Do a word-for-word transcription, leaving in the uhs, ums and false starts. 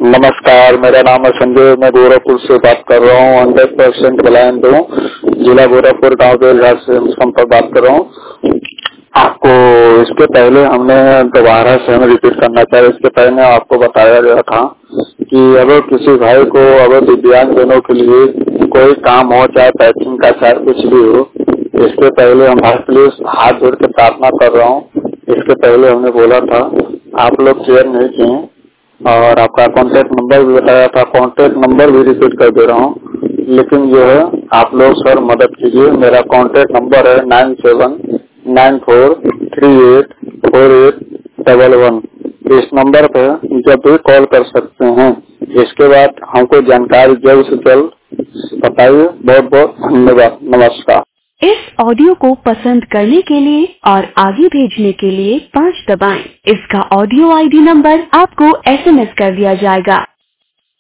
नमस्कार, मेरा नाम है संजय। मैं गोरखपुर से बात कर रहा हूँ। हंड्रेड परसेंट ब्लाइंड हूँ। जिला गोरखपुर, गाँव बेलघाट से संपर्क बात कर रहा हूँ। आपको इसके पहले हमने दोबारा से हमें रिपीट करना चाहिए। इसके पहले आपको बताया गया था कि अगर किसी भाई को अगर दिव्यांगजनों के लिए कोई काम हो, चाहे पैकिंग का चाहे कुछ भी हो, इसके पहले हम प्लीज हाथ जोड़ के प्रार्थना कर रहा हूँ। इसके पहले हमने बोला था, आप लोग शेयर नहीं किए और आपका कॉन्टेक्ट नंबर भी बताया था। कॉन्टेक्ट नंबर भी रिपीट कर दे रहा हूँ, लेकिन जो है आप लोग सर मदद कीजिए। मेरा कॉन्टेक्ट नंबर है nine seven nine four three eight four eight double one. इस नंबर पे जब भी कॉल कर सकते हैं। इसके बाद हमको जानकारी जल्द से जल्द बताइए। बहुत बहुत धन्यवाद। नमस्कार। इस ऑडियो को पसंद करने के लिए और आगे भेजने के लिए पाँच दबाएं। इसका ऑडियो आईडी नंबर आपको एसएमएस कर दिया जाएगा।